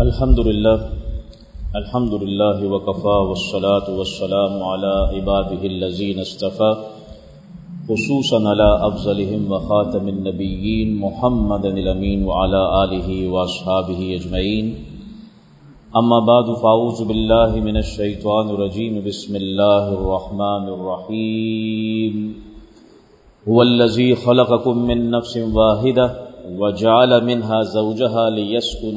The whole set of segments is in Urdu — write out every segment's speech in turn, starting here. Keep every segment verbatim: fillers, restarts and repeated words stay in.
الحمد للہ الحمد للہ وکفا والصلاة والسلام علی عباده الذین اصطفى خصوصا علی افضلهم وخاتم النبیین محمد الامین وعلی آلہ واصحابہ اجمعین. اما بعد فاعوذ باللہ من الشیطان الرجیم. بسم اللہ الرحمن الرحیم. هو الذی خلقکم من نفس واحدہ وجعل منها زوجها ليسكن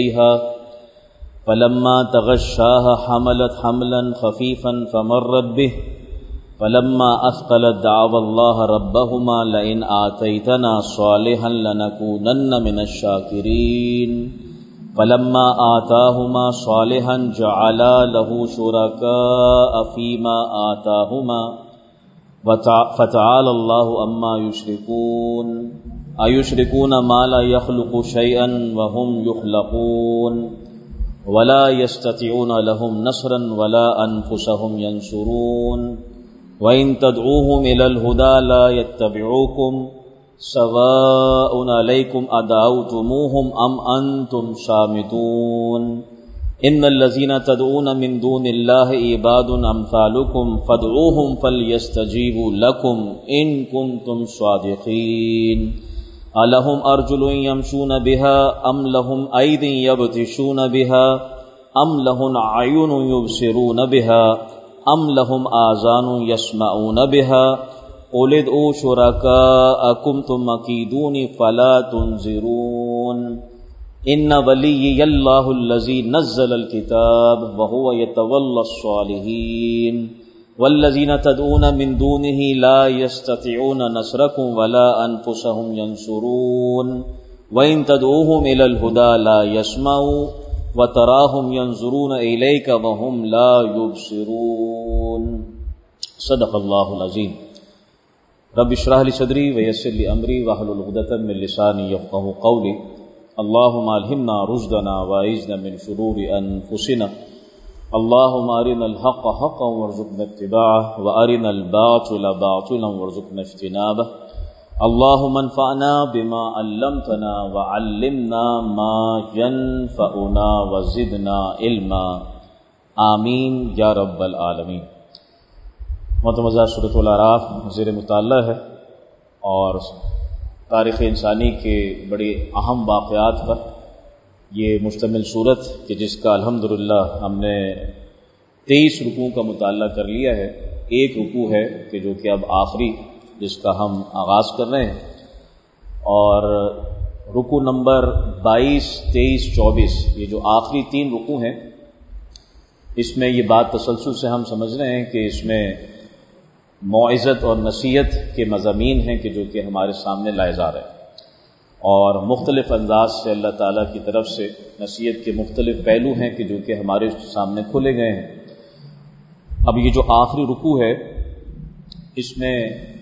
إليها فلما تغشاها حملت حملا خفيفا فمرت به فلما أثقلت دعوا الله ربهما لئن آتيتنا صالحا لنكونن من الشاكرين فلما آتاهما صالحا جعلا له شركاء فيما آتاهما فتعالى الله عما يشركون أَيُشْرِكُونَ مَا لَا يَخْلُقُ شَيْئًا وَهُمْ يُخْلَقُونَ وَلَا يَسْتَطِيعُونَ لَهُمْ نَصْرًا وَلَا أَنفُسَهُمْ يَنْصُرُونَ وَإِن تَدْعُوهُمْ إِلَى الْهُدَى لَا يَتَّبِعُوكُمْ سَوَاءٌ عَلَيْكُمْ أَدَعَوْتُمُوهُمْ أَمْ أَنْتُمْ صَامِتُونَ إِنَّ الَّذِينَ تَدْعُونَ مِن دُونِ اللَّهِ عِبَادٌ أَمْثَالُكُمْ فَادْعُوهُمْ فَلْيَسْتَجِيبُوا لَكُمْ إِن كُنتُمْ صَادِقِينَ. أَلَهُمْ أَرْجُلٌ يَمْشُونَ بِهَا أَمْ لَهُمْ أَيْدٍ يَبْطِشُونَ بِهَا أَمْ لَهُمْ أَعْيُنٌ يُبْصِرُونَ بِهَا أَمْ لَهُمْ آذَانٌ يَسْمَعُونَ بِهَا قُلِ ادْعُوا شُرَكَاءَكُمْ ثُمَّ كِيدُونِ فَلَا تُنظِرُونَ. إِنَّ وَلِيِّيَ اللَّهُ الَّذِي نَزَّلَ الْكِتَابَ وَهُوَ يَتَوَلَّى الصَّالِحِينَ والذین تدعون من دونه لا يستطيعون نصركم ولا انفسهم ينصرون وان تدعوهم الى الهدى لا يسمعوا وتراهم ينظرون اليك وهم لا يبصرون. صدق اللہ العظیم. رب اشرح لي صدری ويسر لي امری واحلل عقدۃ من لسانی يفقهوا قولی. اللهم الہمنا رشدنا واعذنا من شرور انفسنا. اللهم ارنا الحق حقا وارزقنا اتباعه وارنا الباطل باطلا وارزقنا اجتنابه. اللهم انفعنا بما علمتنا وعلمنا ما ينفعنا وزدنا علما. آمین یا رب العالمین. متمزہ سورۃ الاعراف زیر مطالعہ ہے اور تاریخ انسانی کے بڑے اہم واقعات پر یہ مشتمل صورت کہ جس کا الحمدللہ ہم نے تیئیس رکوع کا مطالعہ کر لیا ہے. ایک رکوع ہے کہ جو کہ اب آخری جس کا ہم آغاز کر رہے ہیں، اور رکوع نمبر بائیس تیئیس چوبیس یہ جو آخری تین رکوع ہیں، اس میں یہ بات تسلسل سے ہم سمجھ رہے ہیں کہ اس میں موعظت اور نصیحت کے مضامین ہیں کہ جو کہ ہمارے سامنے لائے جا رہے ہیں، اور مختلف انداز سے اللہ تعالیٰ کی طرف سے نصیحت کے مختلف پہلو ہیں کہ جو کہ ہمارے سامنے کھولے گئے ہیں. اب یہ جو آخری رکوع ہے اس میں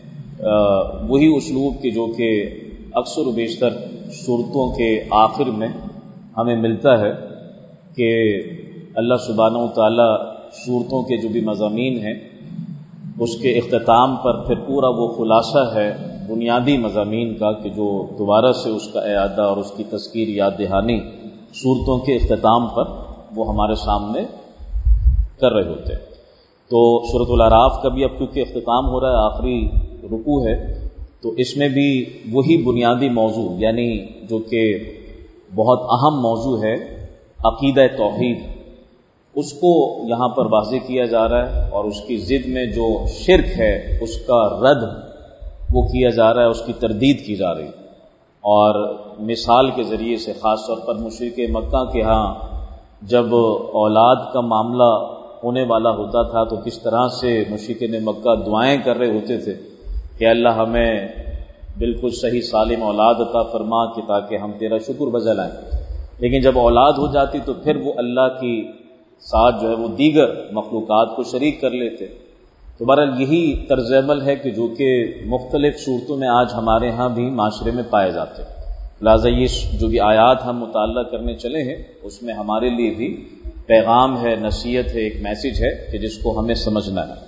وہی اسلوب کہ جو کہ اکثر و بیشتر صورتوں کے آخر میں ہمیں ملتا ہے کہ اللہ سبحانہ و تعالیٰ صورتوں کے جو بھی مضامین ہیں اس کے اختتام پر پھر پورا وہ خلاصہ ہے بنیادی مضامین کا کہ جو دوبارہ سے اس کا اعادہ اور اس کی تذکیر یاد دہانی صورتوں کے اختتام پر وہ ہمارے سامنے کر رہے ہوتے ہیں. تو سورۃ الاعراف کا بھی اب کیونکہ اختتام ہو رہا ہے، آخری رکوع ہے، تو اس میں بھی وہی بنیادی موضوع یعنی جو کہ بہت اہم موضوع ہے عقیدہ توحید، اس کو یہاں پر واضح کیا جا رہا ہے، اور اس کی ضد میں جو شرک ہے اس کا رد وہ کیا جا رہا ہے، اس کی تردید کی جا رہی ہے. اور مثال کے ذریعے سے خاص طور پر مشرک مکہ کے ہاں جب اولاد کا معاملہ ہونے والا ہوتا تھا تو کس طرح سے مشرکین مکہ دعائیں کر رہے ہوتے تھے کہ اللہ ہمیں بالکل صحیح سالم اولاد عطا فرما کہ تاکہ ہم تیرا شکر بجا لائیں. لیکن جب اولاد ہو جاتی تو پھر وہ اللہ کی ساتھ جو ہے وہ دیگر مخلوقات کو شریک کر لیتے. تو بہرحال یہی طرز عمل ہے کہ جو کہ مختلف صورتوں میں آج ہمارے ہاں بھی معاشرے میں پائے جاتے ہیں. لہٰذا یہ جو بھی آیات ہم مطالعہ کرنے چلے ہیں اس میں ہمارے لیے بھی پیغام ہے، نصیحت ہے، ایک میسج ہے کہ جس کو ہمیں سمجھنا ہے.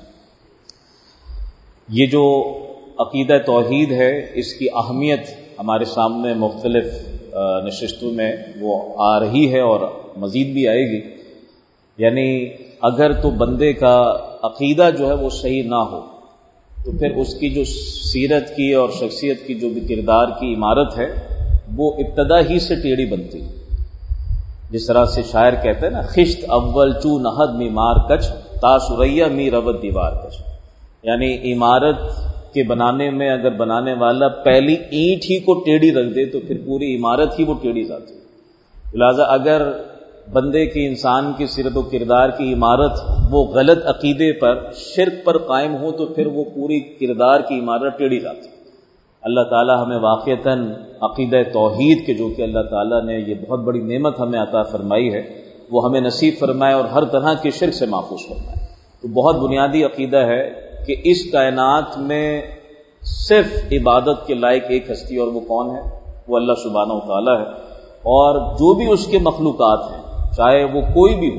یہ جو عقیدہ توحید ہے اس کی اہمیت ہمارے سامنے مختلف نشستوں میں وہ آ رہی ہے اور مزید بھی آئے گی. یعنی اگر تو بندے کا عقیدہ جو ہے وہ صحیح نہ ہو تو پھر اس کی جو سیرت کی اور شخصیت کی جو بھی کردار کی عمارت ہے وہ ابتدا ہی سے ٹیڑھی بنتی ہے. جس طرح سے شاعر کہتے ہیں نا، خشت اول چو نہد می مار کچ تا سریا می رود دیوار کچ. یعنی عمارت کے بنانے میں اگر بنانے والا پہلی اینٹ ہی کو ٹیڑھی رکھ دے تو پھر پوری عمارت ہی وہ ٹیڑھی جاتی ہے. لہذا اگر بندے کی، انسان کی سیرت و کردار کی عمارت وہ غلط عقیدے پر، شرک پر قائم ہو تو پھر وہ پوری کردار کی عمارت ٹیڑھی جاتی ہے. اللہ تعالیٰ ہمیں واقعتاً عقیدہ توحید کے، جو کہ اللہ تعالیٰ نے یہ بہت بڑی نعمت ہمیں عطا فرمائی ہے، وہ ہمیں نصیب فرمائے اور ہر طرح کے شرک سے محفوظ فرمائے. تو بہت بنیادی عقیدہ ہے کہ اس کائنات میں صرف عبادت کے لائق ایک ہستی، اور وہ کون ہے؟ وہ اللہ سبحانہ و تعالیٰ ہے. اور جو بھی اس کے مخلوقات ہیں، چاہے وہ کوئی بھی ہو،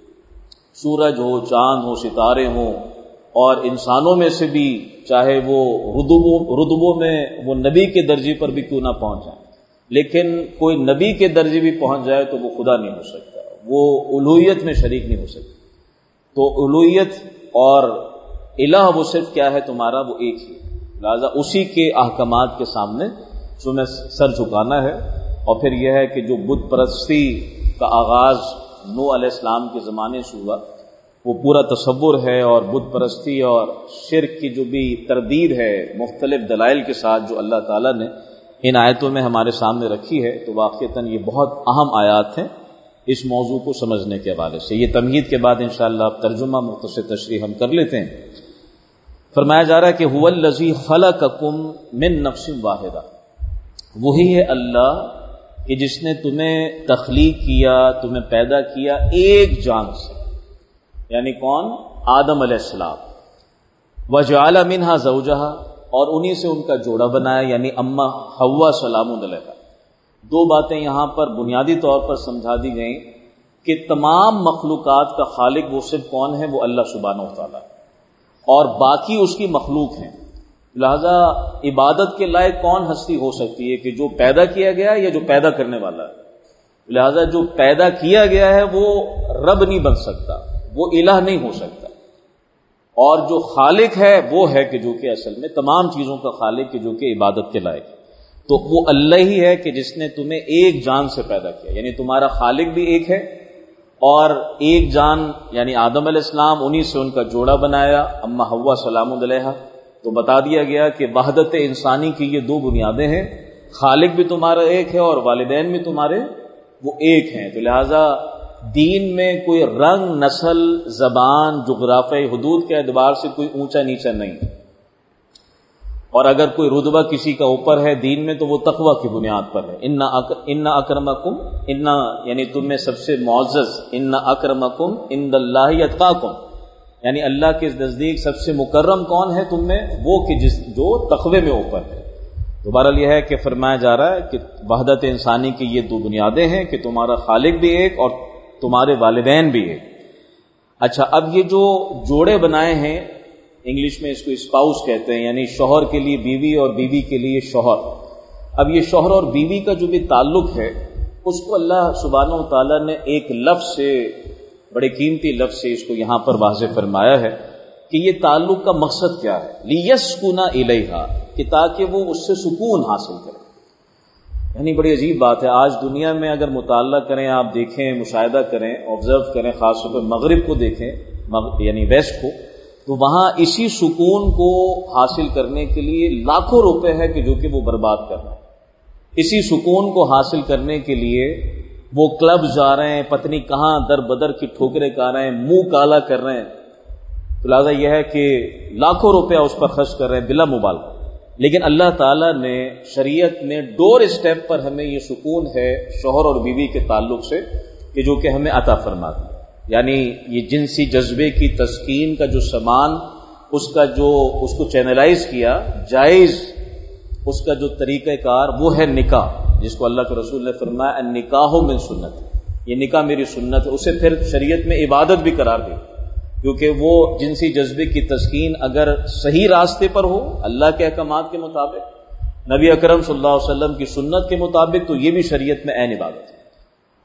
سورج ہو، چاند ہو، ستارے ہوں، اور انسانوں میں سے بھی چاہے وہ رتبوں رتبوں میں وہ نبی کے درجے پر بھی کیوں نہ پہنچ جائیں، لیکن کوئی نبی کے درجے بھی پہنچ جائے تو وہ خدا نہیں ہو سکتا، وہ الوہیت میں شریک نہیں ہو سکتا. تو الوہیت اور الہ وہ صرف کیا ہے تمہارا؟ وہ ایک ہی. لہذا اسی کے احکامات کے سامنے تمہیں سر جھکانا ہے. اور پھر یہ ہے کہ جو بت پرستی کا آغاز نوح علیہ السلام کے زمانے سے ہوا، وہ پورا تصور ہے، اور بت پرستی اور شرک کی جو بھی تردید ہے مختلف دلائل کے ساتھ جو اللہ تعالیٰ نے ان آیتوں میں ہمارے سامنے رکھی ہے، تو واقعتاً یہ بہت اہم آیات ہیں اس موضوع کو سمجھنے کے حوالے سے. یہ تمہید کے بعد انشاءاللہ اب ترجمہ مختصر تشریح ہم کر لیتے ہیں. فرمایا جا رہا ہے کہ هو الذی خلقکم من نفس واحدہ، وہی ہے اللہ کہ جس نے تمہیں تخلیق کیا، تمہیں پیدا کیا ایک جان سے. یعنی کون؟ آدم علیہ السلام. وجعل منها زوجها، اور انہی سے ان کا جوڑا بنایا، یعنی اما حوا سلام علیہا. دو باتیں یہاں پر بنیادی طور پر سمجھا دی گئیں کہ تمام مخلوقات کا خالق وہ صرف کون ہے؟ وہ اللہ سبحانہ و تعالیٰ، اور باقی اس کی مخلوق ہیں. لہذا عبادت کے لائق کون ہستی ہو سکتی ہے؟ کہ جو پیدا کیا گیا یا جو پیدا کرنے والا ہے. لہذا جو پیدا کیا گیا ہے وہ رب نہیں بن سکتا، وہ الہ نہیں ہو سکتا. اور جو خالق ہے وہ ہے کہ جو کہ اصل میں تمام چیزوں کا خالق، کہ جو کہ عبادت کے لائق ہے. تو وہ اللہ ہی ہے کہ جس نے تمہیں ایک جان سے پیدا کیا. یعنی تمہارا خالق بھی ایک ہے، اور ایک جان یعنی آدم علیہ السلام، انہی سے ان کا جوڑا بنایا اما حوا سلام علیہا. تو بتا دیا گیا کہ وحدت انسانی کی یہ دو بنیادیں ہیں، خالق بھی تمہارا ایک ہے اور والدین بھی تمہارے وہ ایک ہیں. تو لہذا دین میں کوئی رنگ، نسل، زبان، جغرافیائی حدود کے اعتبار سے کوئی اونچا نیچا نہیں. اور اگر کوئی رتبہ کسی کا اوپر ہے دین میں تو وہ تقوی کی بنیاد پر ہے. ان ان اکرمکم، ان یعنی تم میں سب سے معزز، ان اکرمکم عند اللہ اتقاکم، یعنی اللہ کے نزدیک سب سے مکرم کون ہے تم میں؟ وہ کہ جس جو تقوی میں اوپر ہے. دوبارہ یہ ہے کہ فرمایا جا رہا ہے کہ وحدت انسانی کی یہ دو بنیادیں ہیں کہ تمہارا خالق بھی ایک اور تمہارے والدین بھی ایک. اچھا، اب یہ جو جوڑے بنائے ہیں، انگلش میں اس کو اسپاؤس کہتے ہیں، یعنی شوہر کے لیے بیوی اور بیوی کے لیے شوہر. اب یہ شوہر اور بیوی کا جو بھی تعلق ہے اس کو اللہ سبحانہ و تعالیٰ نے ایک لفظ سے، بڑے قیمتی لفظ سے اس کو یہاں پر واضح فرمایا ہے کہ یہ تعلق کا مقصد کیا ہے. لیسکن الیہا، کہ تاکہ وہ اس سے سکون حاصل کرے. یعنی بڑی عجیب بات ہے، آج دنیا میں اگر مطالعہ کریں، آپ دیکھیں، مشاہدہ کریں، آبزرو کریں، خاص طور پر مغرب کو دیکھیں، یعنی ویسٹ کو، تو وہاں اسی سکون کو حاصل کرنے کے لیے لاکھوں روپے ہے کہ جو کہ وہ برباد کر رہے ہیں. اسی سکون کو حاصل کرنے کے لیے وہ کلب جا رہے ہیں، پتنی کہاں در بدر کی ٹھوکریں کھا رہے ہیں، منہ کالا کر رہے ہیں. تو لہٰذا یہ ہے کہ لاکھوں روپے اس پر خرچ کر رہے ہیں بلا مبالغہ. لیکن اللہ تعالیٰ نے شریعت میں ڈور اسٹیپ پر ہمیں یہ سکون ہے شوہر اور بیوی کے تعلق سے کہ جو کہ ہمیں عطا فرما دیا. یعنی یہ جنسی جذبے کی تسکین کا جو سامان، اس کا جو اس کو چینلائز کیا، جائز اس کا جو طریقہ کار وہ ہے نکاح، جس کو اللہ کے رسول نے فرمایا النکاح من سنت، یہ نکاح میری سنت ہے. اسے پھر شریعت میں عبادت بھی قرار دی، کیونکہ وہ جنسی جذبے کی تسکین اگر صحیح راستے پر ہو، اللہ کے احکامات کے مطابق، نبی اکرم صلی اللہ علیہ وسلم کی سنت کے مطابق، تو یہ بھی شریعت میں عین عبادت ہے.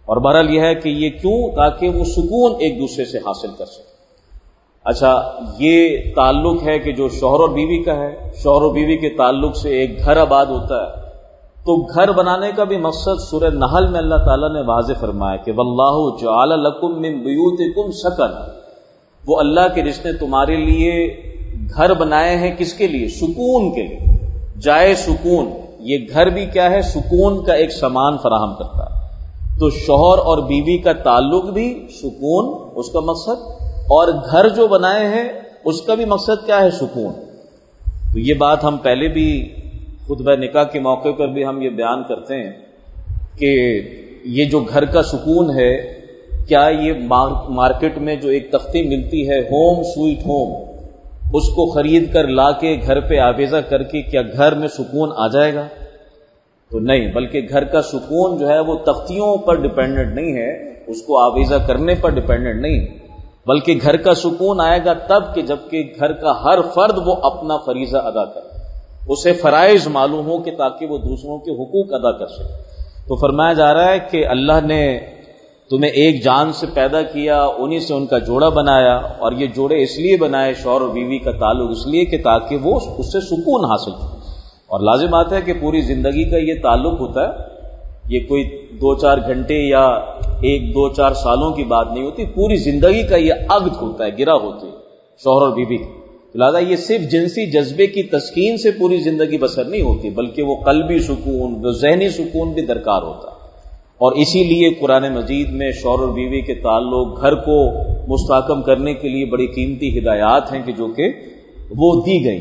اور بہرحال یہ ہے کہ یہ کیوں؟ تاکہ وہ سکون ایک دوسرے سے حاصل کر سکے. اچھا، یہ تعلق ہے کہ جو شوہر اور بیوی کا ہے، شوہر اور بیوی کے تعلق سے ایک گھر آباد ہوتا ہے. تو گھر بنانے کا بھی مقصد سورہ نحل میں اللہ تعالیٰ نے واضح فرمایا کہ واللہ جعل لکم من بیوتکم سکن، وہ اللہ کے جس نے تمہارے لیے گھر بنائے ہیں، کس کے لیے؟ سکون کے لیے، جائے سکون. یہ گھر بھی کیا ہے؟ سکون کا ایک سامان فراہم کرتا ہے. تو شوہر اور بیوی کا تعلق بھی سکون اس کا مقصد، اور گھر جو بنائے ہیں اس کا بھی مقصد کیا ہے؟ سکون. تو یہ بات ہم پہلے بھی خطبہ نکاح کے موقع پر بھی ہم یہ بیان کرتے ہیں کہ یہ جو گھر کا سکون ہے، کیا یہ مارکیٹ میں جو ایک تختی ملتی ہے ہوم سویٹ ہوم، اس کو خرید کر لا کے گھر پہ آویزہ کر کے کیا گھر میں سکون آ جائے گا؟ تو نہیں، بلکہ گھر کا سکون جو ہے وہ تختیوں پر ڈیپینڈنٹ نہیں ہے، اس کو آویزہ کرنے پر ڈیپینڈنٹ نہیں، بلکہ گھر کا سکون آئے گا تب کہ جب کہ گھر کا ہر فرد وہ اپنا فریضہ ادا کرے، اسے فرائض معلوم ہو کہ تاکہ وہ دوسروں کے حقوق ادا کر سکے. تو فرمایا جا رہا ہے کہ اللہ نے تمہیں ایک جان سے پیدا کیا، انہی سے ان کا جوڑا بنایا، اور یہ جوڑے اس لیے بنائے شوہر اور بیوی کا تعلق اس لیے کہ تاکہ وہ اس سے سکون حاصل کرے. اور لازم بات ہے کہ پوری زندگی کا یہ تعلق ہوتا ہے، یہ کوئی دو چار گھنٹے یا ایک دو چار سالوں کی بات نہیں ہوتی، پوری زندگی کا یہ عقد ہوتا ہے، گرہ ہوتی ہے شوہر اور بیوی کی. لہٰذا یہ صرف جنسی جذبے کی تسکین سے پوری زندگی بسر نہیں ہوتی، بلکہ وہ قلبی سکون، وہ ذہنی سکون بھی درکار ہوتا ہے. اور اسی لیے قرآن مجید میں شوہر اور بیوی کے تعلق، گھر کو مستحکم کرنے کے لیے بڑی قیمتی ہدایات ہیں کہ جو کہ وہ دی گئی.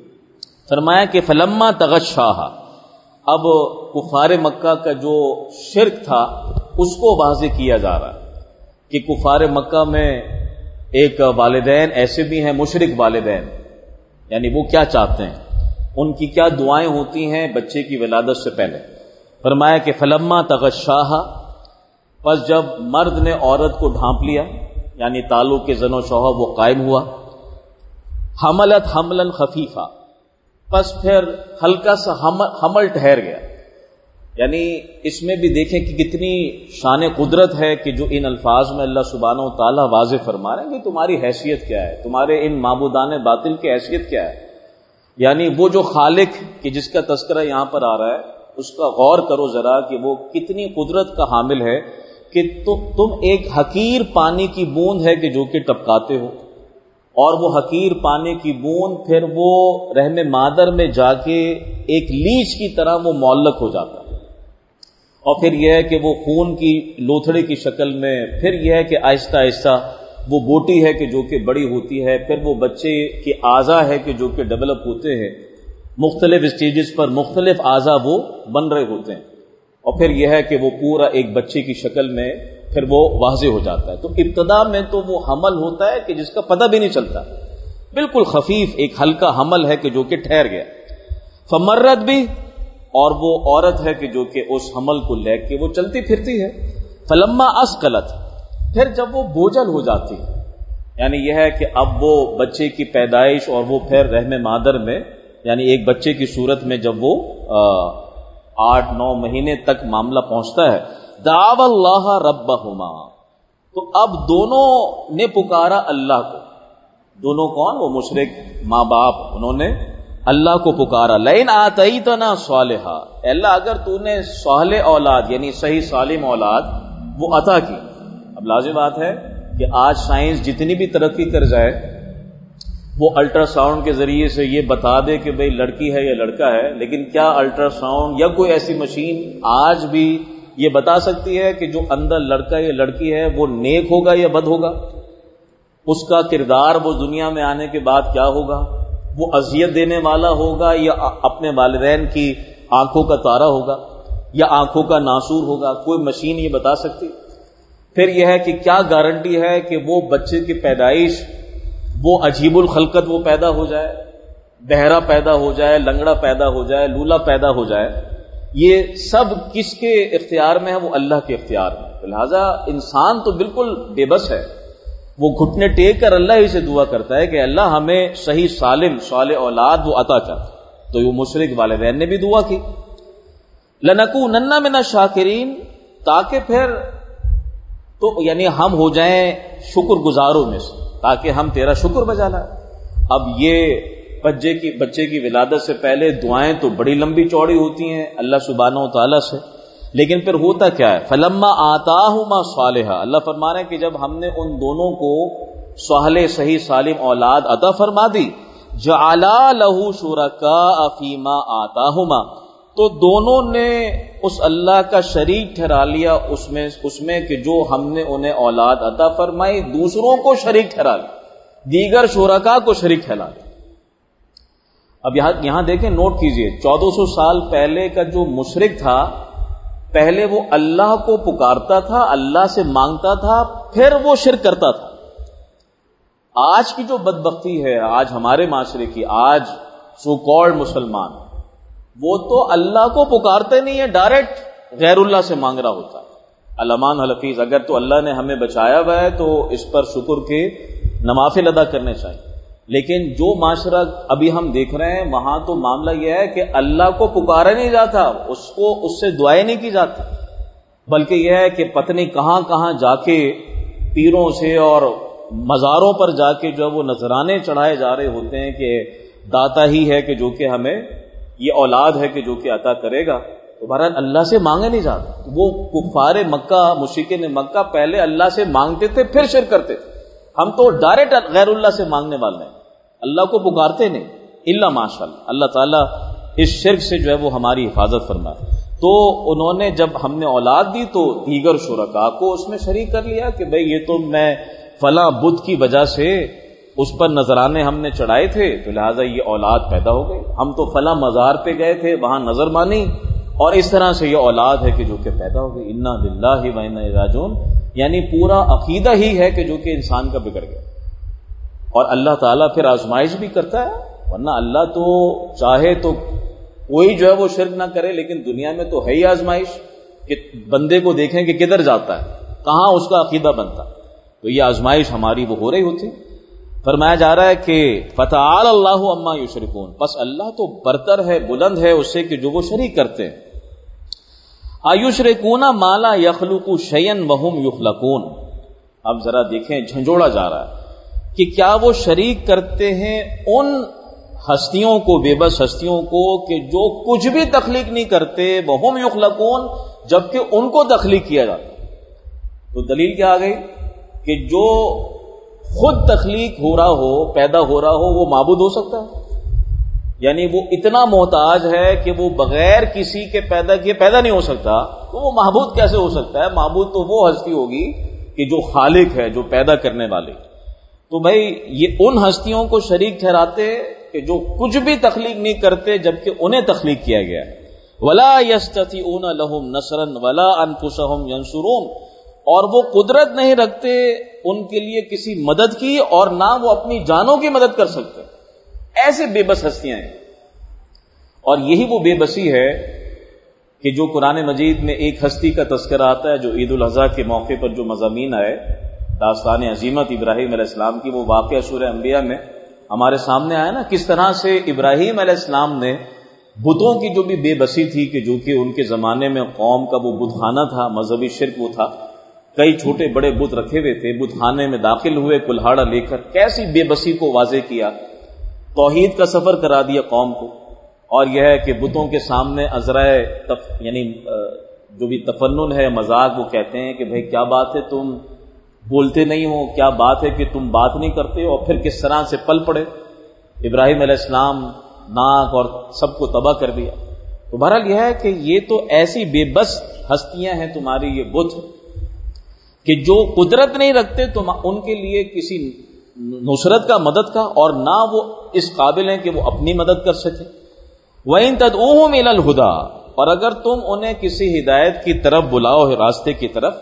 فرمایا کہ فلما تغشاہا، اب کفار مکہ کا جو شرک تھا اس کو واضح کیا جا رہا ہے کہ کفار مکہ میں ایک والدین ایسے بھی ہیں، مشرک والدین، یعنی وہ کیا چاہتے ہیں، ان کی کیا دعائیں ہوتی ہیں بچے کی ولادت سے پہلے. فرمایا کہ فلما تغشاہا، پس جب مرد نے عورت کو ڈھانپ لیا، یعنی تعلق کے زن و شوہر وہ قائم ہوا، حملت حملا خفیفا، پس پھر ہلکا سا حمل ٹھہر گیا. یعنی اس میں بھی دیکھیں کہ کتنی شان قدرت ہے کہ جو ان الفاظ میں اللہ سبحانہ و تعالیٰ واضح فرما رہے ہیں کہ تمہاری حیثیت کیا ہے، تمہارے ان معبودان باطل کی حیثیت کیا ہے. یعنی وہ جو خالق کہ جس کا تذکرہ یہاں پر آ رہا ہے اس کا غور کرو ذرا کہ وہ کتنی قدرت کا حامل ہے کہ تم ایک حقیر پانی کی بوند ہے کہ جو کہ ٹپکاتے ہو، اور وہ حقیر پانی کی بوند پھر وہ رحم مادر میں جا کے ایک لیچ کی طرح وہ معلق ہو جاتا ہے، اور پھر یہ ہے کہ وہ خون کی لوتھڑے کی شکل میں، پھر یہ ہے کہ آہستہ آہستہ وہ بوٹی ہے کہ جو کہ بڑی ہوتی ہے، پھر وہ بچے کے اعضاء ہے کہ جو کہ ڈیولپ ہوتے ہیں، مختلف اسٹیجز پر مختلف اعضاء وہ بن رہے ہوتے ہیں، اور پھر یہ ہے کہ وہ پورا ایک بچے کی شکل میں پھر وہ واضح ہو جاتا ہے. تو ابتدا میں تو وہ حمل ہوتا ہے کہ جس کا پتہ بھی نہیں چلتا، بالکل خفیف ایک ہلکا حمل ہے کہ جو کہ ٹھہر گیا. فمرت بھی، اور وہ عورت ہے کہ جو کہ اس حمل کو لے کے وہ چلتی پھرتی ہے. فلما اسقلت، پھر جب وہ بوجھل ہو جاتی ہے، یعنی یہ ہے کہ اب وہ بچے کی پیدائش اور وہ پھر رحم مادر میں، یعنی ایک بچے کی صورت میں جب وہ آٹھ نو مہینے تک معاملہ پہنچتا ہے، دعوا اللہ ربہما، تو اب دونوں نے پکارا اللہ کو. دونوں کون؟ وہ مشرک ماں باپ، انہوں نے اللہ کو پکارا. لئن آتیتنا صالحا، اے اللہ اگر تو نے صالح اولاد یعنی صحیح سالم اولاد وہ عطا کی. اب لازم بات ہے کہ آج سائنس جتنی بھی ترقی کر جائے وہ الٹرا ساؤنڈ کے ذریعے سے یہ بتا دے کہ بھئی لڑکی ہے یا لڑکا ہے، لیکن کیا الٹرا ساؤنڈ یا کوئی ایسی مشین آج بھی یہ بتا سکتی ہے کہ جو اندر لڑکا یا لڑکی ہے وہ نیک ہوگا یا بد ہوگا؟ اس کا کردار وہ دنیا میں آنے کے بعد کیا ہوگا؟ وہ اذیت دینے والا ہوگا یا اپنے والدین کی آنکھوں کا تارا ہوگا یا آنکھوں کا ناسور ہوگا؟ کوئی مشین یہ بتا سکتی؟ پھر یہ ہے کہ کیا گارنٹی ہے کہ وہ بچے کی پیدائش وہ عجیب الخلقت وہ پیدا ہو جائے، بہرا پیدا ہو جائے، لنگڑا پیدا ہو جائے، لولا پیدا ہو جائے؟ یہ سب کس کے اختیار میں ہے؟ وہ اللہ کے اختیار میں. لہذا انسان تو بالکل بے بس ہے، وہ گھٹنے ٹیک کر اللہ ہی سے دعا کرتا ہے کہ اللہ ہمیں صحیح سالم صالح اولاد وہ عطا کر. تو یہ مشرک والدین نے بھی دعا کی. لنکونن من الشاکرین، تاکہ پھر تو یعنی ہم ہو جائیں شکر گزاروں میں سے تاکہ ہم تیرا شکر بجا لائیں. اب یہ بچے کی بچے کی ولادت سے پہلے دعائیں تو بڑی لمبی چوڑی ہوتی ہیں اللہ سبحانہ و تعالیٰ سے، لیکن پھر ہوتا کیا ہے؟ فلما آتاہما صالحا، اللہ فرما رہے ہیں کہ جب ہم نے ان دونوں کو صالح صحیح سالم اولاد عطا فرما دی، جعلا لہ شرکاء فیما آتاہما، تو دونوں نے اس اللہ کا شریک ٹھہرا لیا اس میں اس میں کہ جو ہم نے انہیں اولاد عطا فرمائی دوسروں کو شریک ٹھہرا لیا، دیگر شرکاء کو شریک ٹھہرا لیا. اب یہاں یہاں دیکھیں، نوٹ کیجئے، چودہ سو سال پہلے کا جو مشرک تھا، پہلے وہ اللہ کو پکارتا تھا، اللہ سے مانگتا تھا، پھر وہ شرک کرتا تھا. آج کی جو بدبختی ہے آج ہمارے معاشرے کی، آج سو کالڈ مسلمان، وہ تو اللہ کو پکارتے نہیں ہے، ڈائریکٹ غیر اللہ سے مانگ رہا ہوتا ہے. علامان حلفیظ، اگر تو اللہ نے ہمیں بچایا ہوا ہے تو اس پر شکر کے نوافل ادا کرنے چاہیے. لیکن جو معاشرہ ابھی ہم دیکھ رہے ہیں وہاں تو معاملہ یہ ہے کہ اللہ کو پکارا نہیں جاتا، اس کو اس سے دعائیں نہیں کی جاتی، بلکہ یہ ہے کہ پتہ نہیں کہاں کہاں جا کے پیروں سے اور مزاروں پر جا کے جو وہ نذرانے چڑھائے جا رہے ہوتے ہیں کہ داتا ہی ہے کہ جو کہ ہمیں یہ اولاد ہے کہ جو کہ عطا کرے گا. تو بہرحال اللہ سے مانگے نہیں جاتا. وہ کفار مکہ مشرکین مکہ پہلے اللہ سے مانگتے تھے پھر شرک کرتے تھے. ہم تو ڈائریکٹ غیر اللہ سے مانگنے والے ہیں، اللہ کو پکارتے نہیں الا ماشاء اللہ. اللہ تعالیٰ اس شرک سے جو ہے وہ ہماری حفاظت فرمائے. تو انہوں نے جب ہم نے اولاد دی تو دیگر شرکاء کو اس میں شریک کر لیا کہ بھئی یہ تو میں فلاں بت کی وجہ سے اس پر نذرانے ہم نے چڑھائے تھے تو لہٰذا یہ اولاد پیدا ہو گئی، ہم تو فلاں مزار پہ گئے تھے وہاں نظر مانی اور اس طرح سے یہ اولاد ہے کہ جو کہ پیدا ہو گئی. انا للہ و انا الیہ راجعون، یعنی پورا عقیدہ ہی ہے کہ جو کہ انسان کا بگڑ گیا. اور اللہ تعالیٰ پھر آزمائش بھی کرتا ہے، ورنہ اللہ تو چاہے تو کوئی جو ہے وہ شرک نہ کرے، لیکن دنیا میں تو ہے ہی آزمائش کہ بندے کو دیکھیں کہ کدھر جاتا ہے، کہاں اس کا عقیدہ بنتا. تو یہ آزمائش ہماری وہ ہو رہی ہوتی. فرمایا جا رہا ہے کہ فتعالی اللہ عما یشرکون، پس اللہ تو برتر ہے بلند ہے اس سے کہ جو وہ شریک کرتے ہیں. ایشرکون ما لا یخلق شیئا وهم یخلقون، اب ذرا دیکھیں جھنجھوڑا جا رہا ہے کہ کیا وہ شریک کرتے ہیں ان ہستیوں کو، بے بس ہستیوں کو کہ جو کچھ بھی تخلیق نہیں کرتے، وهم یخلقون، جبکہ ان کو تخلیق کیا جاتا. تو دلیل کیا آ گئی کہ جو خود تخلیق ہو رہا ہو، پیدا ہو رہا ہو، وہ معبود ہو سکتا ہے؟ یعنی وہ اتنا محتاج ہے کہ وہ بغیر کسی کے پیدا کیے پیدا نہیں ہو سکتا، تو وہ معبود کیسے ہو سکتا ہے؟ معبود تو وہ ہستی ہوگی کہ جو خالق ہے، جو پیدا کرنے والی. تو بھائی یہ ان ہستیوں کو شریک ٹھہراتے کہ جو کچھ بھی تخلیق نہیں کرتے جبکہ انہیں تخلیق کیا گیا ہے. ولا یستطیعون لهم نصرا ولا انفسهم ینصرون، اور وہ قدرت نہیں رکھتے ان کے لیے کسی مدد کی اور نہ وہ اپنی جانوں کی مدد کر سکتے. ایسے بے بس ہستیاں ہیں. اور یہی وہ بے بسی ہے کہ جو قرآن مجید میں ایک ہستی کا تذکرہ آتا ہے جو عید الاضحیٰ کے موقع پر جو مضامین آئے، داستان عظیمت ابراہیم علیہ السلام کی، وہ واقعہ سورہ انبیاء میں ہمارے سامنے آیا نا، کس طرح سے ابراہیم علیہ السلام نے بتوں کی جو بھی بے بسی تھی کہ جو کہ ان کے زمانے میں قوم کا وہ بت خانہ تھا، مذہبی شرک وہ تھا، کئی چھوٹے بڑے بت رکھے ہوئے تھے، بت خانے میں داخل ہوئے کلہاڑا لے کر، کیسی بے بسی کو واضح کیا، توحید کا سفر کرا دیا قوم کو. اور یہ ہے کہ بتوں کے سامنے عذرائے تف یعنی جو بھی تفنن ہے، مذاق، وہ کہتے ہیں کہ بھئی کیا بات ہے تم بولتے نہیں ہو، کیا بات ہے کہ تم بات نہیں کرتے ہو، اور پھر کس طرح سے پل پڑے ابراہیم علیہ السلام، ناک اور سب کو تباہ کر دیا. تو بہرحال یہ ہے کہ یہ تو ایسی بے بس ہستیاں ہیں تمہاری یہ بت کہ جو قدرت نہیں رکھتے تم ان کے لیے کسی نصرت کا، مدد کا، اور نہ وہ اس قابل ہیں کہ وہ اپنی مدد کر سکے. وَإِن تَدْعُوهُمْ إِلَى الْهُدَىٰ، اور اگر تم انہیں کسی ہدایت کی طرف بلاؤ، راستے کی طرف،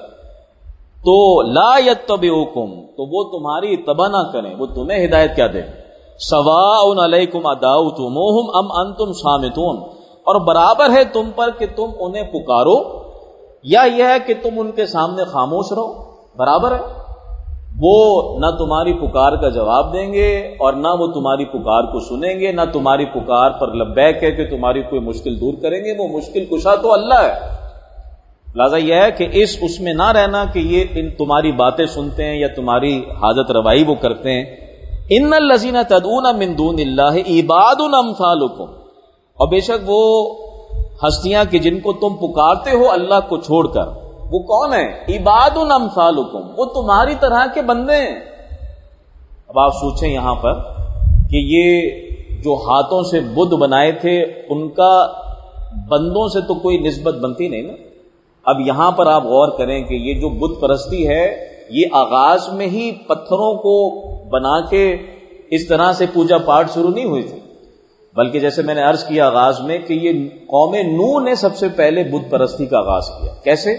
تو لَا يَتَّبِعُوكُمْ، تو وہ تمہاری اتباع نہ کریں، وہ تمہیں ہدایت کیا دیں. سَوَاءٌ عَلَيْكُمْ أَدَعَوْتُمُوهُمْ أَمْ أَنْتُمْ صَامِتُونَ، اور برابر ہے تم پر کہ تم انہیں پکارو یا یہ ہے کہ تم ان کے سامنے خاموش رہو، برابر ہے. وہ نہ تمہاری پکار کا جواب دیں گے اور نہ وہ تمہاری پکار کو سنیں گے، نہ تمہاری پکار پر لبیک ہے کہ تمہاری کوئی مشکل دور کریں گے. وہ مشکل کشا تو اللہ ہے. لہٰذا یہ ہے کہ اس اس میں نہ رہنا کہ یہ ان تمہاری باتیں سنتے ہیں یا تمہاری حاجت روائی وہ کرتے ہیں. ان الذین تدعون من دون اللہ عباد امثالکم، اور بے شک وہ ہستیاں کہ جن کو تم پکارتے ہو اللہ کو چھوڑ کر، وہ کون ہیں؟ عباد امثالکم، وہ تمہاری طرح کے بندے ہیں. اب آپ سوچیں یہاں پر کہ یہ جو ہاتھوں سے بت بنائے تھے ان کا بندوں سے تو کوئی نسبت بنتی نہیں نا. اب یہاں پر آپ غور کریں کہ یہ جو بت پرستی ہے یہ آغاز میں ہی پتھروں کو بنا کے اس طرح سے پوجا پاٹ شروع نہیں ہوئی تھی، بلکہ جیسے میں نے عرض کیا آغاز میں کہ یہ قوم نوح نے سب سے پہلے بت پرستی کا آغاز کیا. کیسے؟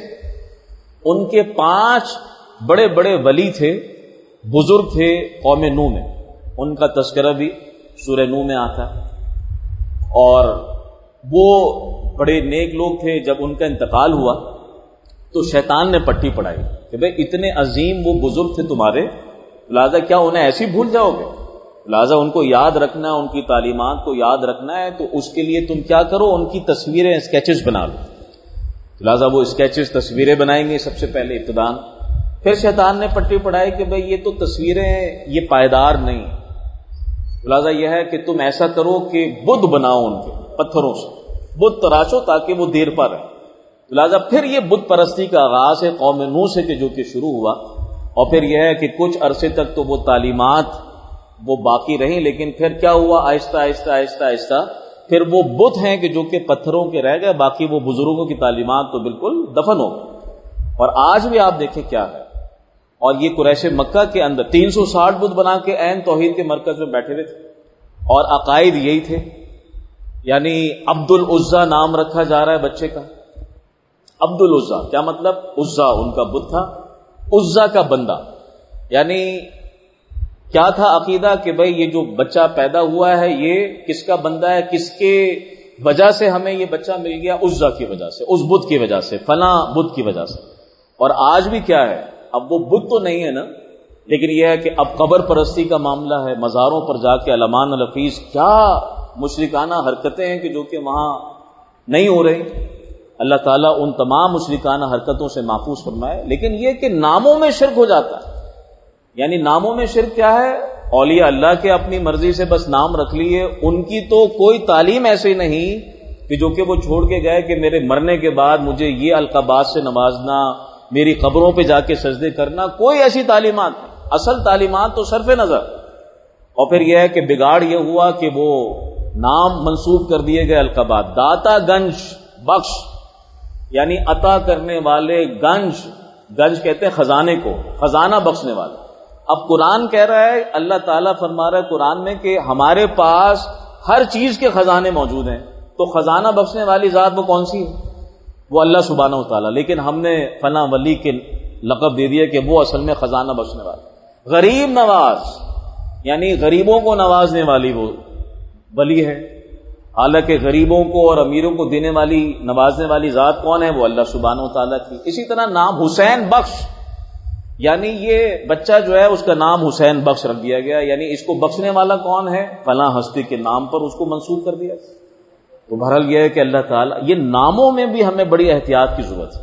ان کے پانچ بڑے بڑے ولی تھے، بزرگ تھے قوم نوح میں، ان کا تذکرہ بھی سورہ نوح میں آتا ہے. اور وہ بڑے نیک لوگ تھے. جب ان کا انتقال ہوا تو شیطان نے پٹی پڑھائی کہ بھئی اتنے عظیم وہ بزرگ تھے تمہارے، لہذا کیا انہیں ایسی بھول جاؤ گے؟ لہذا ان کو یاد رکھنا ہے، ان کی تعلیمات کو یاد رکھنا ہے، تو اس کے لیے تم کیا کرو، ان کی تصویریں اسکیچز بنا لو. لہذا وہ اسکیچز تصویریں بنائیں گے سب سے پہلے ابتدان. پھر شیطان نے پٹی پڑھائی کہ بھئی یہ تو تصویریں یہ پائیدار نہیں، لہذا یہ ہے کہ تم ایسا کرو کہ بت بناؤ، ان کے پتھروں سے بت تراشو تاکہ وہ دیر پر رہے. لہذا پھر یہ بت پرستی کا آغاز ہے قوم نوح سے کہ جو کہ شروع ہوا. اور پھر یہ ہے کہ کچھ عرصے تک تو وہ تعلیمات وہ باقی رہیں، لیکن پھر کیا ہوا، آہستہ آہستہ آہستہ آہستہ پھر وہ بت ہیں کہ جو کہ پتھروں کے رہ گئے، باقی وہ بزرگوں کی تعلیمات تو بالکل دفن ہو گئی. اور آج بھی آپ دیکھیں کیا ہے. اور یہ قریش مکہ کے اندر تین سو ساٹھ بت بنا کے عین توحید کے مرکز میں بیٹھے ہوئے تھے، اور عقائد یہی تھے. یعنی عبد العزا نام رکھا جا رہا ہے بچے کا. عبد العزا کیا مطلب؟ عزا ان کا بت تھا، عزا کا بندہ. یعنی کیا تھا عقیدہ کہ بھئی یہ جو بچہ پیدا ہوا ہے یہ کس کا بندہ ہے، کس کے وجہ سے ہمیں یہ بچہ مل گیا؟ عزا کی وجہ سے، اس بت کی وجہ سے، فلاں بت کی وجہ سے. اور آج بھی کیا ہے، اب وہ بت تو نہیں ہے نا، لیکن یہ ہے کہ اب قبر پرستی کا معاملہ ہے. مزاروں پر جا کے علمان الحفیظ کیا مشرکانہ حرکتیں ہیں کہ جو کہ وہاں نہیں ہو رہی. اللہ تعالیٰ ان تمام مشرکانہ حرکتوں سے محفوظ فرمائے. لیکن یہ کہ ناموں میں شرک ہو جاتا ہے. یعنی ناموں میں شرک کیا ہے؟ اولیاء اللہ کے اپنی مرضی سے بس نام رکھ لیے، ان کی تو کوئی تعلیم ایسی نہیں کہ جو کہ وہ چھوڑ کے گئے کہ میرے مرنے کے بعد مجھے یہ القابات سے نوازنا، میری قبروں پہ جا کے سجدے کرنا. کوئی ایسی تعلیمات نہیں. اصل تعلیمات تو صرف نظر. اور پھر یہ ہے کہ بگاڑ یہ ہوا کہ وہ نام منسوب کر دیے گئے القابات. داتا گنج بخش، یعنی عطا کرنے والے، گنج گنج کہتے ہیں خزانے کو، خزانہ بخشنے والے. اب قرآن کہہ رہا ہے، اللہ تعالیٰ فرما رہا ہے قرآن میں کہ ہمارے پاس ہر چیز کے خزانے موجود ہیں. تو خزانہ بخشنے والی ذات وہ کون سی ہے؟ وہ اللہ سبحانہ و تعالیٰ. لیکن ہم نے فلاں ولی کے لقب دے دیا کہ وہ اصل میں خزانہ بخشنے والا. غریب نواز، یعنی غریبوں کو نوازنے والی وہ ولی ہے. حالانکہ غریبوں کو اور امیروں کو دینے والی، نوازنے والی ذات کون ہے؟ وہ اللہ سبحانہ و تعالیٰ کی. اسی طرح نام حسین بخش، یعنی یہ بچہ جو ہے اس کا نام حسین بخش رکھ دیا گیا. یعنی اس کو بخشنے والا کون ہے؟ فلاں ہستی کے نام پر اس کو منسوب کر دیا. تو بہرحال یہ ہے کہ اللہ تعالیٰ، یہ ناموں میں بھی ہمیں بڑی احتیاط کی ضرورت ہے.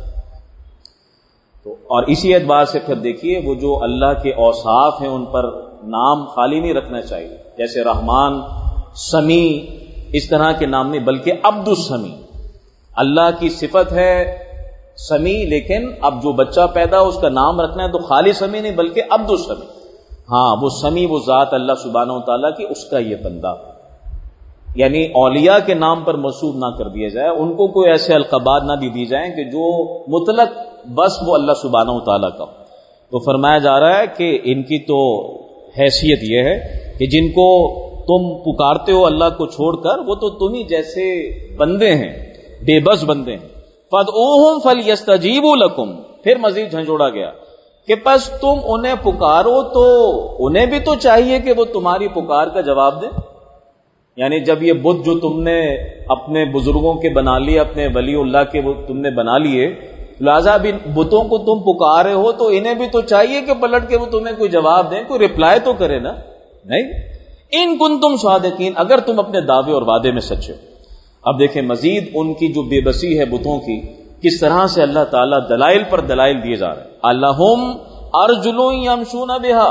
تو اور اسی اعتبار سے پھر دیکھیے وہ جو اللہ کے اوصاف ہیں ان پر نام خالی نہیں رکھنا چاہیے. جیسے رحمان، سمیع، اس طرح کے نام نہیں، بلکہ عبد السمیع. اللہ کی صفت ہے سمیع، لیکن اب جو بچہ پیدا ہو اس کا نام رکھنا ہے تو خالی سمیع نہیں بلکہ عبد السمیع. ہاں وہ سمیع وہ ذات اللہ سبحانہ و تعالیٰ کی، اس کا یہ بندہ. یعنی اولیاء کے نام پر منسوب نہ کر دیا جائے، ان کو کوئی ایسے القابات نہ دی جائیں کہ جو مطلق بس وہ اللہ سبحانہ و تعالیٰ کا. تو فرمایا جا رہا ہے کہ ان کی تو حیثیت یہ ہے کہ جن کو تم پکارتے ہو اللہ کو چھوڑ کر، وہ تو تمہیں جیسے بندے ہیں، بے بس بندے ہیں. فَادْعُوهُمْ فَلْيَسْتَجِيبُوا لَكُمْ. پھر مزید جھنجھوڑا گیا کہ پس تم انہیں پکارو تو انہیں بھی تو چاہیے کہ وہ تمہاری پکار کا جواب دیں. یعنی جب یہ بت جو تم نے اپنے بزرگوں کے بنا لیے، اپنے ولی اللہ کے وہ تم نے بنا لیے، لہٰذا بھی بتوں کو تم پکارے ہو تو انہیں بھی تو چاہیے کہ پلٹ کے وہ تمہیں کوئی جواب دیں، کوئی رپلائی تو کرے نا. نہیں، ان کنتم صادقین، اگر تم اپنے دعوے اور وعدے میں سچے ہو. اب دیکھیں مزید ان کی جو بے بسی ہے بتوں کی، کس طرح سے اللہ تعالیٰ دلائل پر دلائل دیے جا رہے ہیں. الہم ارجل یمشون بہا،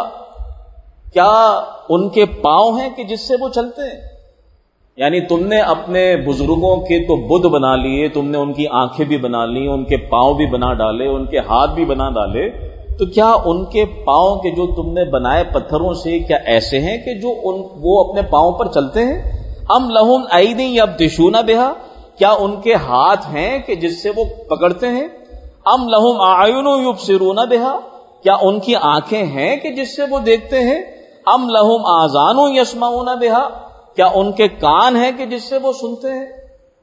کیا ان کے پاؤں ہیں کہ جس سے وہ چلتے ہیں؟ یعنی تم نے اپنے بزرگوں کے تو بت بنا لیے، تم نے ان کی آنکھیں بھی بنا لی، ان کے پاؤں بھی بنا ڈالے، ان کے ہاتھ بھی بنا ڈالے، تو کیا ان کے پاؤں کے جو تم نے بنائے پتھروں سے کیا ایسے ہیں کہ جو ان وہ اپنے پاؤں پر چلتے ہیں؟ ام لہم ایدی یبطشون بہا، کیا ان کے ہاتھ ہیں کہ جس سے وہ پکڑتے ہیں؟ ام لہم اعین یبصرون بہا، کیا ان کی آنکھیں ہیں کہ جس سے وہ دیکھتے ہیں؟ ام لہم آذان یسمعون بہا، کیا ان کے کان ہیں کہ جس سے وہ سنتے ہیں؟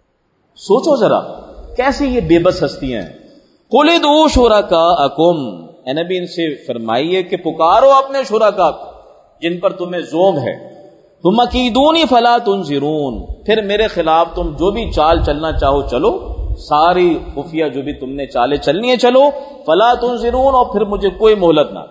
سوچو ذرا کیسی یہ بے بس ہستیاں ہیں. قل ادعوا شرکاءکم، اے نبی ان سے فرمائیے کہ پکارو اپنے شرکاء کو جن پر تمہیں ذوق ہے. ثم کیدونی فلا تنظرون، پھر میرے خلاف تم جو بھی چال چلنا چاہو چلو، ساری خفیہ جو بھی تم نے چالیں چلنی ہے چلو. فلا تنظرون، اور پھر مجھے کوئی مہلت نہ.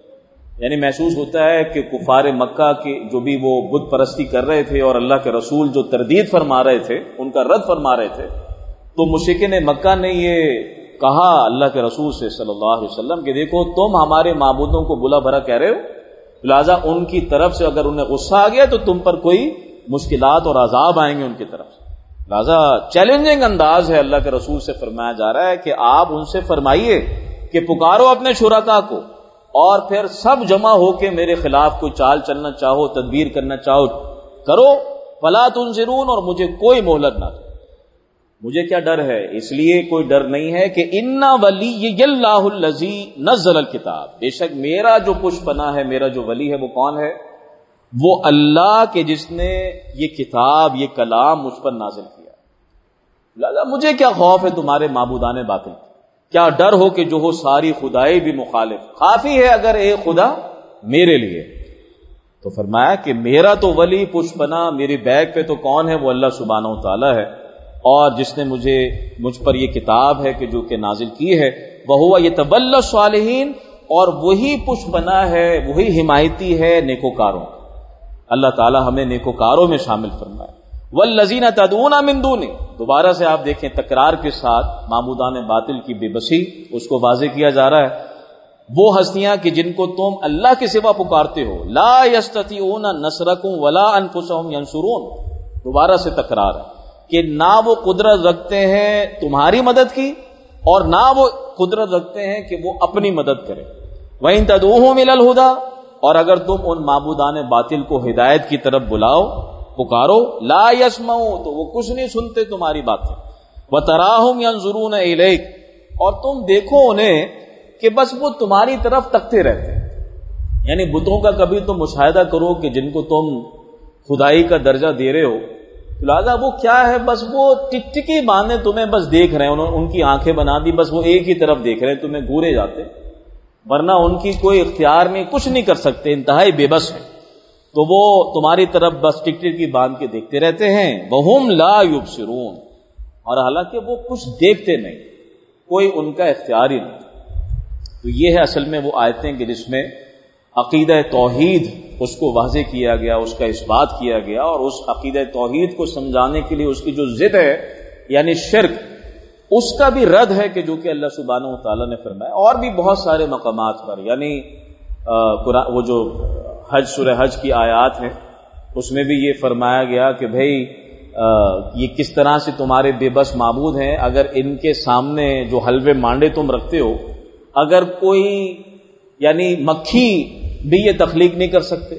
یعنی محسوس ہوتا ہے کہ کفار مکہ کے جو بھی وہ بت پرستی کر رہے تھے اور اللہ کے رسول جو تردید فرما رہے تھے، ان کا رد فرما رہے تھے، تو مشرکین مکہ نے یہ کہا اللہ کے رسول سے صلی اللہ علیہ وسلم کہ دیکھو تم ہمارے معبودوں کو بلا بھرا کہہ رہے ہو، لہٰذا ان کی طرف سے اگر انہیں غصہ آ گیا تو تم پر کوئی مشکلات اور عذاب آئیں گے ان کی طرف سے. لہٰذا چیلنجنگ انداز ہے اللہ کے رسول سے فرمایا جا رہا ہے کہ آپ ان سے فرمائیے کہ پکارو اپنے شرکاء کو، اور پھر سب جمع ہو کے میرے خلاف کوئی چال چلنا چاہو، تدبیر کرنا چاہو کرو. فلا تنظرون، اور مجھے کوئی مہلت نہ دو. مجھے کیا ڈر ہے؟ اس لیے کوئی ڈر نہیں ہے کہ ان ولی اللہ الذی نزل الکتاب، بے شک میرا جو پشت پناہ ہے، میرا جو ولی ہے وہ کون ہے؟ وہ اللہ کے جس نے یہ کتاب، یہ کلام مجھ پر نازل کیا. لہذا مجھے کیا خوف ہے تمہارے معبودان باطل، کیا ڈر ہو کہ جو ہو ساری خدائی بھی مخالف. کافی ہے اگر ایک خدا میرے لیے. تو فرمایا کہ میرا تو ولی پشت پناہ میری بیک پہ تو کون ہے؟ وہ اللہ سبحانہ و تعالی ہے، اور جس نے مجھے مجھ پر یہ کتاب ہے کہ جو کہ نازل کی ہے. وہو یتولی الصالحین، اور وہی پشت پناہ ہے، وہی حمایتی ہے نیکوکاروں. اللہ تعالی ہمیں نیکوکاروں میں شامل فرمائے. والذین تدعون من دونہ، دوبارہ سے آپ دیکھیں تکرار کے ساتھ معبودان باطل کی بے بسی اس کو واضح کیا جا رہا ہے. وہ ہستیاں کہ جن کو تم اللہ کے سوا پکارتے ہو، لا یستطیعون نصرکم ولا انفسهم ینصرون، دوبارہ سے تکرار ہے کہ نہ وہ قدرت رکھتے ہیں تمہاری مدد کی، اور نہ وہ قدرت رکھتے ہیں کہ وہ اپنی مدد کریں. وَإِن تَدْعُوهُمْ إِلَى الْهُدَىٰ، اور اگر تم ان معبودان باطل کو ہدایت کی طرف بلاؤ، پکارو، لا يسمعوا، تو وہ کچھ نہیں سنتے تمہاری باتیں. وَتَرَاهُمْ يَنظُرُونَ إِلَيْكَ، اور تم دیکھو انہیں کہ بس وہ تمہاری طرف تکتے رہتے ہیں. یعنی بتوں کا کبھی تم مشاہدہ کرو کہ جن کو تم خدائی کا درجہ دے رہے ہو، لہٰذا وہ کیا ہے، بس وہ ٹک ٹکی باندھے تمہیں بس دیکھ رہے ہیں، انہوں ان کی آنکھیں بنا دی، بس وہ ایک ہی طرف دیکھ رہے ہیں، تمہیں گورے جاتے، ورنہ ان کی کوئی اختیار نہیں، کچھ نہیں کر سکتے، انتہائی بے بس ہے. تو وہ تمہاری طرف بس ٹک ٹکی باندھ کے دیکھتے رہتے ہیں. وَهُمْ لَا يُبْصِرُونَ، اور حالانکہ وہ کچھ دیکھتے نہیں، کوئی ان کا اختیار ہی نہیں. تو یہ ہے اصل میں وہ آیتیں کہ جس میں عقیدہ توحید اس کو واضح کیا گیا، اس کا اثبات کیا گیا، اور اس عقیدہ توحید کو سمجھانے کے لیے اس کی جو ضد ہے یعنی شرک، اس کا بھی رد ہے کہ جو کہ اللہ سبحانہ و تعالیٰ نے فرمایا. اور بھی بہت سارے مقامات پر، یعنی وہ جو حج سورہ حج کی آیات ہیں اس میں بھی یہ فرمایا گیا کہ بھئی یہ کس طرح سے تمہارے بے بس معبود ہیں، اگر ان کے سامنے جو حلوے مانڈے تم رکھتے ہو، اگر کوئی یعنی مکھی بھی یہ تخلیق نہیں کر سکتے.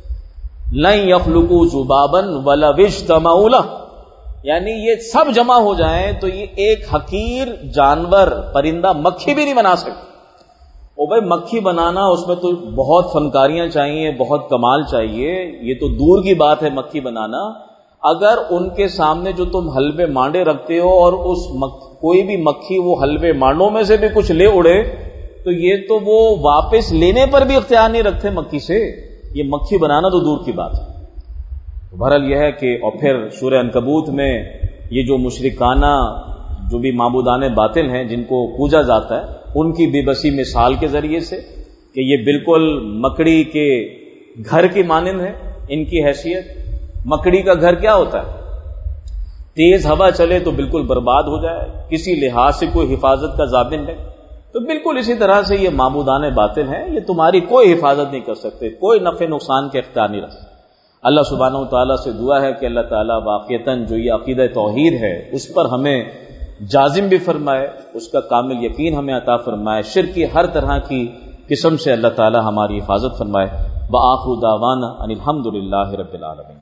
لن یخلقوا ذبابا ولو اجتمعوا لہ، یعنی یہ سب جمع ہو جائیں تو یہ ایک حقیر جانور پرندہ مکھی بھی نہیں بنا سکتے. او بھائی مکھی بنانا اس میں تو بہت فنکاریاں چاہیے، بہت کمال چاہیے، یہ تو دور کی بات ہے مکھی بنانا. اگر ان کے سامنے جو تم حلوے مانڈے رکھتے ہو اور اس مک... کوئی بھی مکھی وہ حلوے مانڈوں میں سے بھی کچھ لے اڑے، تو یہ تو وہ واپس لینے پر بھی اختیار نہیں رکھتے مکھی سے. یہ مکھی بنانا تو دور کی بات ہے. بہرحال یہ ہے کہ اور پھر سورہ عنکبوت میں یہ جو مشرکانہ جو بھی معبودان باطل ہیں جن کو پوجا جاتا ہے، ان کی بے بسی مثال کے ذریعے سے کہ یہ بالکل مکڑی کے گھر کی مانند ہے ان کی حیثیت. مکڑی کا گھر کیا ہوتا ہے؟ تیز ہوا چلے تو بالکل برباد ہو جائے، کسی لحاظ سے کوئی حفاظت کا ضامن ہے، تو بالکل اسی طرح سے یہ معبودان باطل ہیں، یہ تمہاری کوئی حفاظت نہیں کر سکتے، کوئی نفع نقصان کے اختیار نہیں رکھتے۔ اللہ سبحانہ وتعالیٰ سے دعا ہے کہ اللہ تعالیٰ واقعتاً جو یہ عقیدہ توحید ہے اس پر ہمیں جازم بھی فرمائے، اس کا کامل یقین ہمیں عطا فرمائے، شرک کی ہر طرح کی قسم سے اللہ تعالیٰ ہماری حفاظت فرمائے۔ وآخر دعوانا ان الحمد للہ رب العالمین۔